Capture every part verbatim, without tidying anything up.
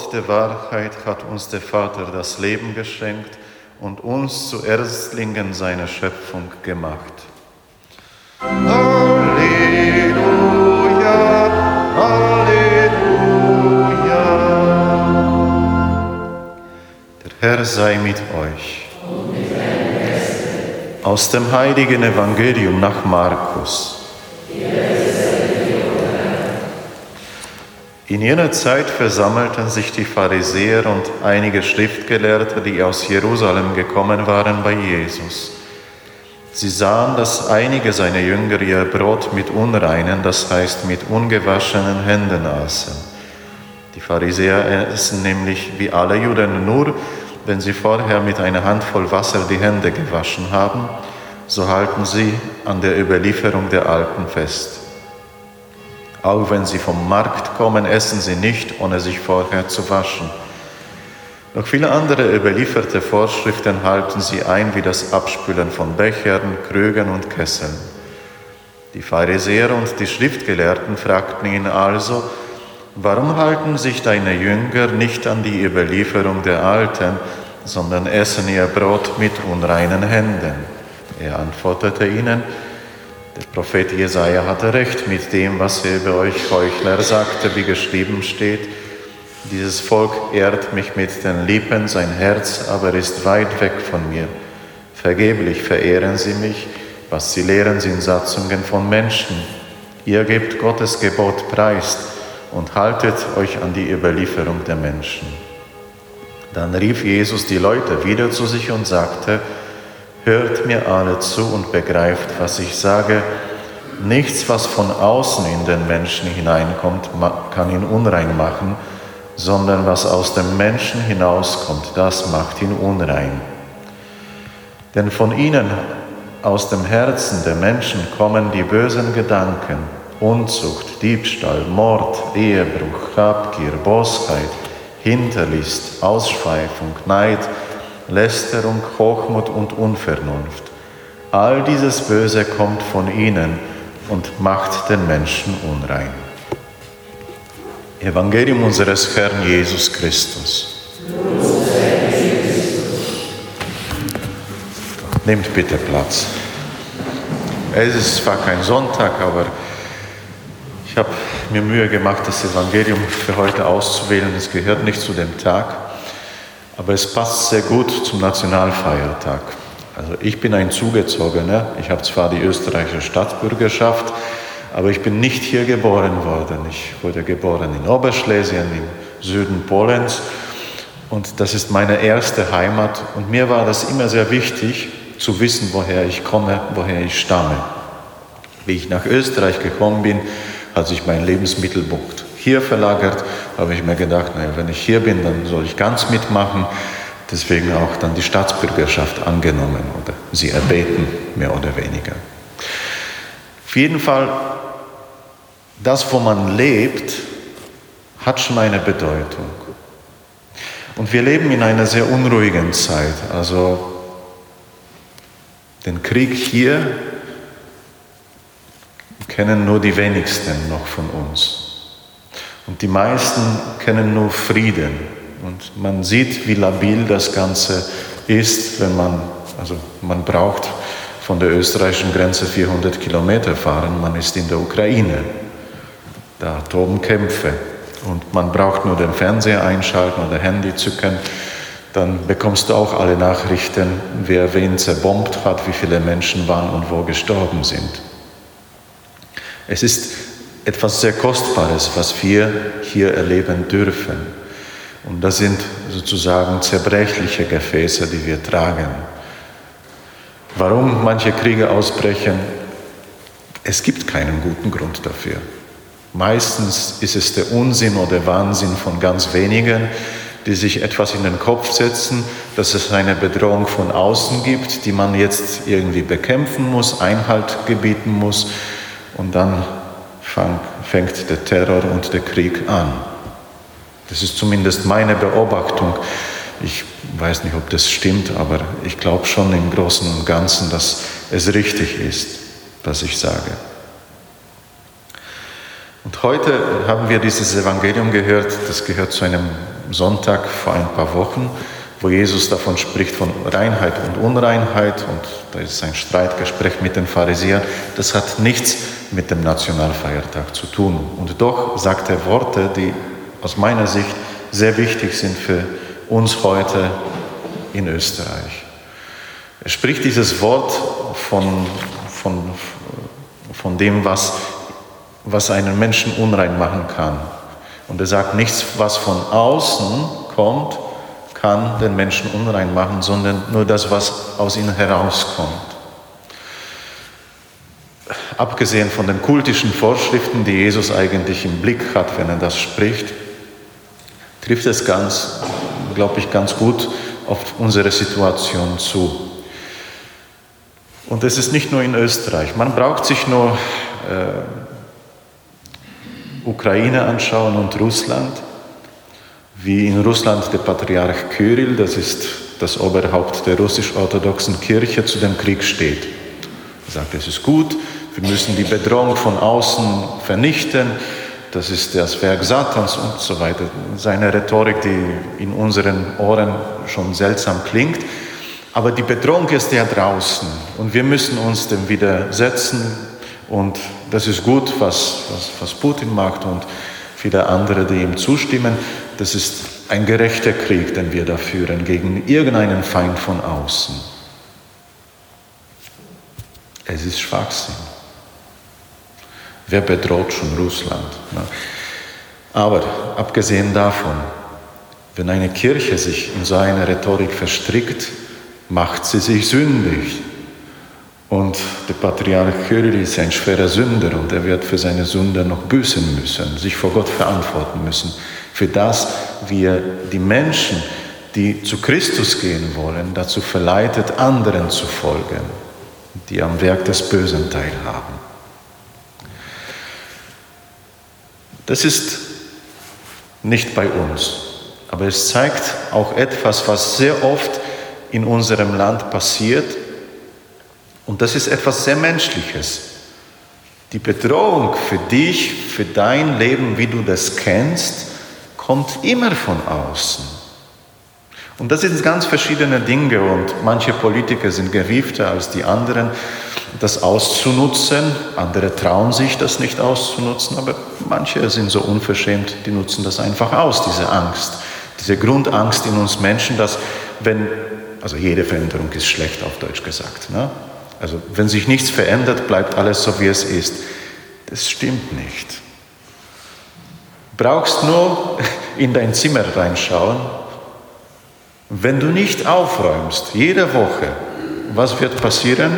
Wort der Wahrheit hat uns der Vater das Leben geschenkt und uns zu Erstlingen seiner Schöpfung gemacht. Halleluja, Halleluja. Der Herr sei mit euch. Und mit deinem Geiste. Aus dem heiligen Evangelium nach Markus. In jener Zeit versammelten sich die Pharisäer und einige Schriftgelehrte, die aus Jerusalem gekommen waren, bei Jesus. Sie sahen, dass einige seiner Jünger ihr Brot mit unreinen, das heißt mit ungewaschenen Händen aßen. Die Pharisäer essen nämlich wie alle Juden nur, wenn sie vorher mit einer Handvoll Wasser die Hände gewaschen haben, so halten sie an der Überlieferung der Alten fest. Auch wenn sie vom Markt kommen, essen sie nicht, ohne sich vorher zu waschen. Noch viele andere überlieferte Vorschriften halten sie ein, wie das Abspülen von Bechern, Krügen und Kesseln. Die Pharisäer und die Schriftgelehrten fragten ihn also, warum halten sich deine Jünger nicht an die Überlieferung der Alten, sondern essen ihr Brot mit unreinen Händen? Er antwortete ihnen, der Prophet Jesaja hatte recht mit dem, was er über euch Heuchler sagte, wie geschrieben steht. Dieses Volk ehrt mich mit den Lippen, sein Herz aber ist weit weg von mir. Vergeblich verehren sie mich, was sie lehren, sind Satzungen von Menschen. Ihr gebt Gottes Gebot preis und haltet euch an die Überlieferung der Menschen. Dann rief Jesus die Leute wieder zu sich und sagte, hört mir alle zu und begreift, was ich sage. Nichts, was von außen in den Menschen hineinkommt, kann ihn unrein machen, sondern was aus dem Menschen hinauskommt, das macht ihn unrein. Denn von ihnen, aus dem Herzen der Menschen, kommen die bösen Gedanken, Unzucht, Diebstahl, Mord, Ehebruch, Habgier, Bosheit, Hinterlist, Ausschweifung, Neid, Lästerung, Hochmut und Unvernunft. All dieses Böse kommt von ihnen und macht den Menschen unrein. Evangelium unseres Herrn Jesus Christus. Nehmt bitte Platz. Es ist zwar kein Sonntag, aber ich habe mir Mühe gemacht, das Evangelium für heute auszuwählen. Es gehört nicht zu dem Tag. Aber es passt sehr gut zum Nationalfeiertag. Also ich bin ein Zugezogener. Ich habe zwar die österreichische Staatsbürgerschaft, aber ich bin nicht hier geboren worden. Ich wurde geboren in Oberschlesien, im Süden Polens. Und das ist meine erste Heimat. Und mir war das immer sehr wichtig, zu wissen, woher ich komme, woher ich stamme. Wie ich nach Österreich gekommen bin, hat sich mein Lebensmittelpunkt hier verlagert, habe ich mir gedacht, naja, wenn ich hier bin, dann soll ich ganz mitmachen. Deswegen auch dann die Staatsbürgerschaft angenommen oder sie erbeten, mehr oder weniger. Auf jeden Fall, das, wo man lebt, hat schon eine Bedeutung. Und wir leben in einer sehr unruhigen Zeit. Also den Krieg hier kennen nur die wenigsten noch von uns. Und die meisten kennen nur Frieden. Und man sieht, wie labil das Ganze ist, wenn man, also man braucht von der österreichischen Grenze vierhundert Kilometer fahren, man ist in der Ukraine. Da toben Kämpfe. Und man braucht nur den Fernseher einschalten oder Handy zücken, dann bekommst du auch alle Nachrichten, wer wen zerbombt hat, wie viele Menschen waren und wo gestorben sind. Es ist etwas sehr Kostbares, was wir hier erleben dürfen. Und das sind sozusagen zerbrechliche Gefäße, die wir tragen. Warum manche Kriege ausbrechen? Es gibt keinen guten Grund dafür. Meistens ist es der Unsinn oder Wahnsinn von ganz wenigen, die sich etwas in den Kopf setzen, dass es eine Bedrohung von außen gibt, die man jetzt irgendwie bekämpfen muss, Einhalt gebieten muss. Und dann fang, fängt der Terror und der Krieg an. Das ist zumindest meine Beobachtung. Ich weiß nicht, ob das stimmt, aber ich glaube schon im Großen und Ganzen, dass es richtig ist, was ich sage. Und heute haben wir dieses Evangelium gehört, das gehört zu einem Sonntag vor ein paar Wochen, wo Jesus davon spricht, von Reinheit und Unreinheit, und da ist ein Streitgespräch mit den Pharisäern. Das hat nichts mit dem Nationalfeiertag zu tun. Und doch sagt er Worte, die aus meiner Sicht sehr wichtig sind für uns heute in Österreich. Er spricht dieses Wort von, von, von dem, was, was einen Menschen unrein machen kann. Und er sagt, nichts, was von außen kommt, kann den Menschen unrein machen, sondern nur das, was aus ihnen herauskommt. Abgesehen von den kultischen Vorschriften, die Jesus eigentlich im Blick hat, wenn er das spricht, trifft es ganz, glaube ich, ganz gut auf unsere Situation zu. Und es ist nicht nur in Österreich. Man braucht sich nur äh, Ukraine anschauen und Russland. Wie in Russland der Patriarch Kyrill, das ist das Oberhaupt der russisch-orthodoxen Kirche, zu dem Krieg steht. Er sagt, es ist gut, wir müssen die Bedrohung von außen vernichten, das ist das Werk Satans und so weiter. Seine Rhetorik, die in unseren Ohren schon seltsam klingt, aber die Bedrohung ist ja draußen und wir müssen uns dem widersetzen, und das ist gut, was, was, was Putin macht und viele andere, die ihm zustimmen. Das ist ein gerechter Krieg, den wir da führen gegen irgendeinen Feind von außen. Es ist Schwachsinn. Wer bedroht schon Russland? Aber abgesehen davon, wenn eine Kirche sich in so eine Rhetorik verstrickt, macht sie sich sündig. Und der Patriarch Kyrill ist ein schwerer Sünder und er wird für seine Sünde noch büßen müssen, sich vor Gott verantworten müssen. Für das, wie er die Menschen, die zu Christus gehen wollen, dazu verleitet, anderen zu folgen, die am Werk des Bösen teilhaben. Das ist nicht bei uns, aber es zeigt auch etwas, was sehr oft in unserem Land passiert, und das ist etwas sehr Menschliches. Die Bedrohung für dich, für dein Leben, wie du das kennst, kommt immer von außen. Und das sind ganz verschiedene Dinge, und manche Politiker sind gewiefter als die anderen, das auszunutzen. Andere trauen sich, das nicht auszunutzen, aber manche sind so unverschämt, die nutzen das einfach aus, diese Angst, diese Grundangst in uns Menschen, dass wenn, also jede Veränderung ist schlecht, auf Deutsch gesagt, ne? Also wenn sich nichts verändert, bleibt alles so, wie es ist. Das stimmt nicht. Du brauchst nur in dein Zimmer reinschauen. Wenn du nicht aufräumst, jede Woche, was wird passieren?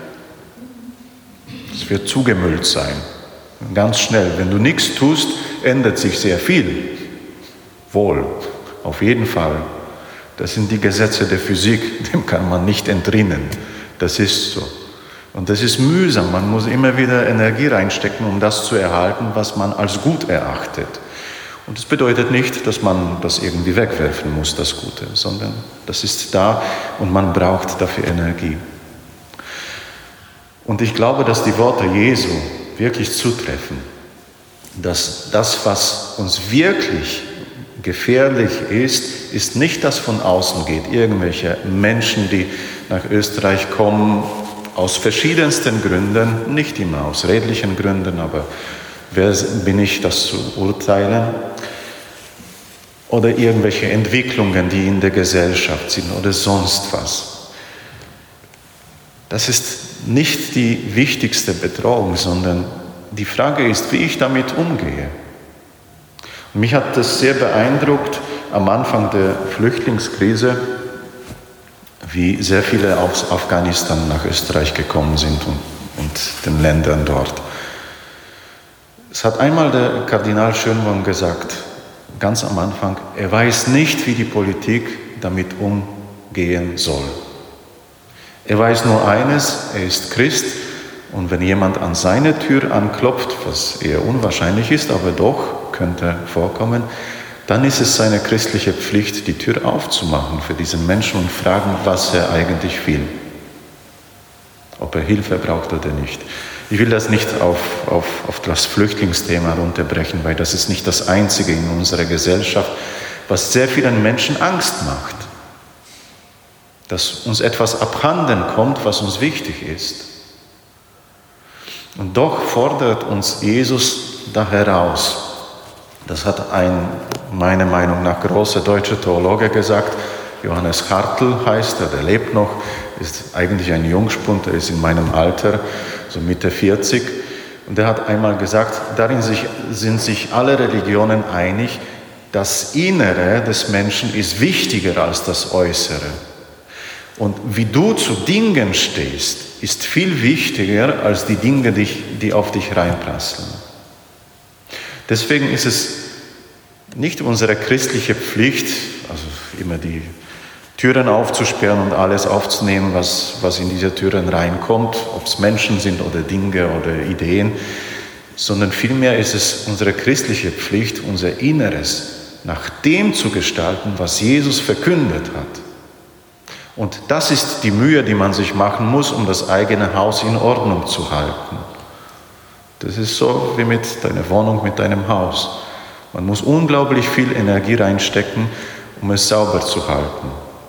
Es wird zugemüllt sein. Ganz schnell. Wenn du nichts tust, ändert sich sehr viel. Wohl, auf jeden Fall. Das sind die Gesetze der Physik, dem kann man nicht entrinnen. Das ist so. Und das ist mühsam. Man muss immer wieder Energie reinstecken, um das zu erhalten, was man als gut erachtet. Und das bedeutet nicht, dass man das irgendwie wegwerfen muss, das Gute, sondern das ist da und man braucht dafür Energie. Und ich glaube, dass die Worte Jesu wirklich zutreffen, dass das, was uns wirklich gefährlich ist, ist nicht, dass von außen geht. Irgendwelche Menschen, die nach Österreich kommen, aus verschiedensten Gründen, nicht immer aus redlichen Gründen, aber wer bin ich, das zu urteilen? Oder irgendwelche Entwicklungen, die in der Gesellschaft sind oder sonst was. Das ist nicht die wichtigste Bedrohung, sondern die Frage ist, wie ich damit umgehe. Und mich hat das sehr beeindruckt am Anfang der Flüchtlingskrise, wie sehr viele aus Afghanistan nach Österreich gekommen sind und, und den Ländern dort. Es hat einmal der Kardinal Schönborn gesagt, ganz am Anfang, er weiß nicht, wie die Politik damit umgehen soll. Er weiß nur eines, er ist Christ, und wenn jemand an seine Tür anklopft, was eher unwahrscheinlich ist, aber doch könnte vorkommen, dann ist es seine christliche Pflicht, die Tür aufzumachen für diesen Menschen und fragen, was er eigentlich will. Ob er Hilfe braucht oder nicht. Ich will das nicht auf, auf, auf das Flüchtlingsthema runterbrechen, weil das ist nicht das Einzige in unserer Gesellschaft. was sehr vielen Menschen Angst macht. Dass uns etwas abhanden kommt, was uns wichtig ist. Und doch fordert uns Jesus da heraus. Das hat ein, meiner Meinung nach, großer deutscher Theologe gesagt. Johannes Hartl heißt er, der lebt noch, ist eigentlich ein Jungspund, der ist in meinem Alter, so Mitte vierzig. Und er hat einmal gesagt, darin sich, sind sich alle Religionen einig, das Innere des Menschen ist wichtiger als das Äußere. Und wie du zu Dingen stehst, ist viel wichtiger als die Dinge, die, die auf dich reinprasseln. Deswegen ist es nicht unsere christliche Pflicht, also immer die Türen aufzusperren und alles aufzunehmen, was, was in diese Türen reinkommt, ob es Menschen sind oder Dinge oder Ideen, sondern vielmehr ist es unsere christliche Pflicht, unser Inneres nach dem zu gestalten, was Jesus verkündet hat. Und das ist die Mühe, die man sich machen muss, um das eigene Haus in Ordnung zu halten. Das ist so wie mit deiner Wohnung, mit deinem Haus. Man muss unglaublich viel Energie reinstecken, um es sauber zu halten.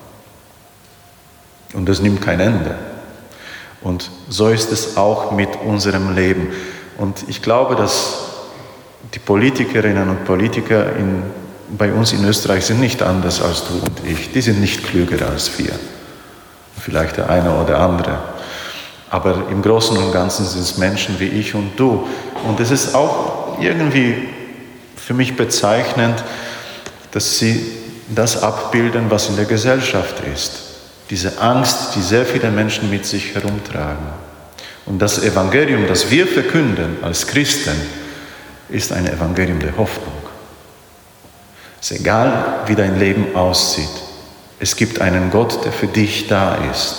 Und das nimmt kein Ende. Und so ist es auch mit unserem Leben. Und ich glaube, dass die Politikerinnen und Politiker in, bei uns in Österreich sind nicht anders als du und ich. Die sind nicht klüger als wir. Vielleicht der eine oder andere. Aber im Großen und Ganzen sind es Menschen wie ich und du. Und es ist auch irgendwie für mich bezeichnend, dass sie das abbilden, was in der Gesellschaft ist. Diese Angst, die sehr viele Menschen mit sich herumtragen. Und das Evangelium, das wir verkünden als Christen, ist ein Evangelium der Hoffnung. Es ist egal, wie dein Leben aussieht. Es gibt einen Gott, der für dich da ist.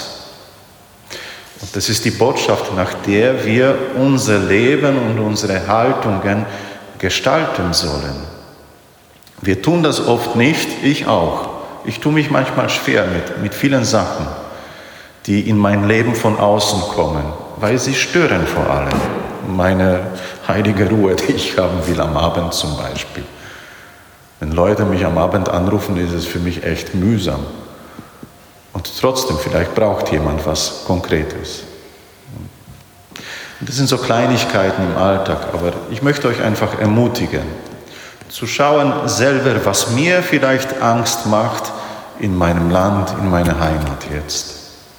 Und das ist die Botschaft, nach der wir unser Leben und unsere Haltungen gestalten sollen. Wir tun das oft nicht, ich auch. Ich tue mich manchmal schwer mit, mit vielen Sachen, die in mein Leben von außen kommen, weil sie stören vor allem. Meine heilige Ruhe, die ich haben will am Abend zum Beispiel. Wenn Leute mich am Abend anrufen, ist es für mich echt mühsam. Und trotzdem, vielleicht braucht jemand was Konkretes. Und das sind so Kleinigkeiten im Alltag, aber ich möchte euch einfach ermutigen, zu schauen selber, was mir vielleicht Angst macht in meinem Land, in meiner Heimat jetzt.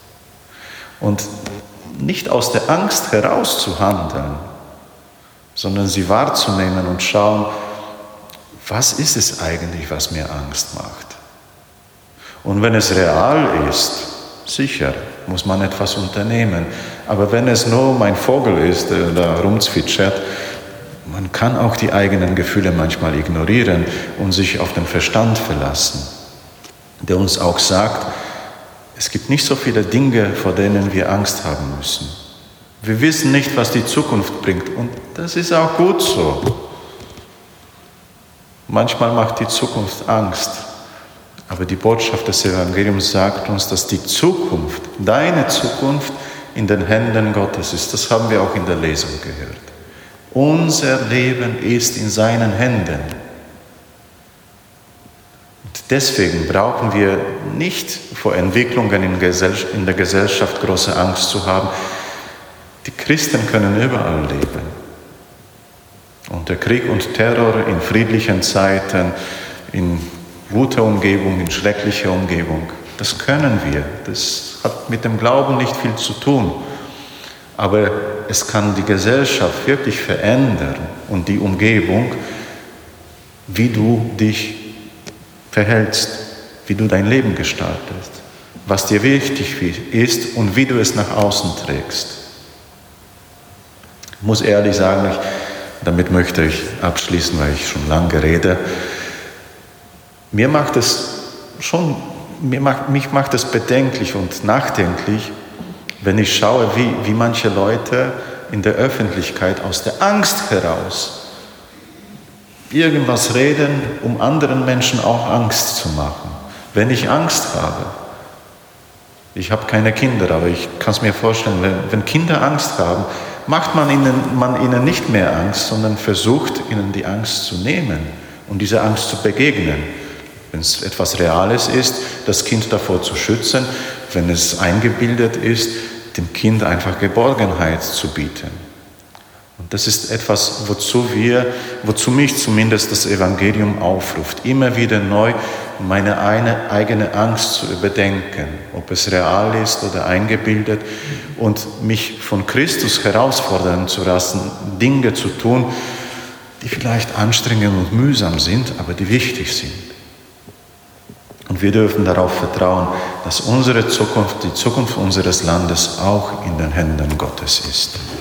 Und nicht aus der Angst heraus zu handeln, sondern sie wahrzunehmen und schauen, was ist es eigentlich, was mir Angst macht? Und wenn es real ist, sicher, muss man etwas unternehmen. Aber wenn es nur mein Vogel ist, der da rumzwitschert, man kann auch die eigenen Gefühle manchmal ignorieren und sich auf den Verstand verlassen, der uns auch sagt, es gibt nicht so viele Dinge, vor denen wir Angst haben müssen. Wir wissen nicht, was die Zukunft bringt und das ist auch gut so. Manchmal macht die Zukunft Angst, aber die Botschaft des Evangeliums sagt uns, dass die Zukunft, deine Zukunft, in den Händen Gottes ist. Das haben wir auch in der Lesung gehört. Unser Leben ist in seinen Händen. Und deswegen brauchen wir nicht vor Entwicklungen in der Gesellschaft große Angst zu haben. Die Christen können überall leben. Unter Krieg und Terror, in friedlichen Zeiten, in guter Umgebung, in schrecklicher Umgebung. Das können wir. Das hat mit dem Glauben nicht viel zu tun. Aber es kann die Gesellschaft wirklich verändern und die Umgebung, wie du dich verhältst, wie du dein Leben gestaltest, was dir wichtig ist und wie du es nach außen trägst. Ich muss ehrlich sagen, ich, damit möchte ich abschließen, weil ich schon lange rede. Mir macht es schon, mir macht, mich macht es bedenklich und nachdenklich, wenn ich schaue, wie, wie manche Leute in der Öffentlichkeit aus der Angst heraus irgendwas reden, um anderen Menschen auch Angst zu machen. Wenn ich Angst habe, ich habe keine Kinder, aber ich kann es mir vorstellen, wenn, wenn Kinder Angst haben, macht man ihnen, man ihnen nicht mehr Angst, sondern versucht, ihnen die Angst zu nehmen und dieser Angst zu begegnen. Wenn es etwas Reales ist, das Kind davor zu schützen, wenn es eingebildet ist, dem Kind einfach Geborgenheit zu bieten. Und das ist etwas, wozu wir, wozu mich zumindest das Evangelium aufruft, immer wieder neu meine eine, eigene Angst zu überdenken, ob es real ist oder eingebildet, und mich von Christus herausfordern zu lassen, Dinge zu tun, die vielleicht anstrengend und mühsam sind, aber die wichtig sind. Und wir dürfen darauf vertrauen, dass unsere Zukunft, die Zukunft unseres Landes auch in den Händen Gottes ist.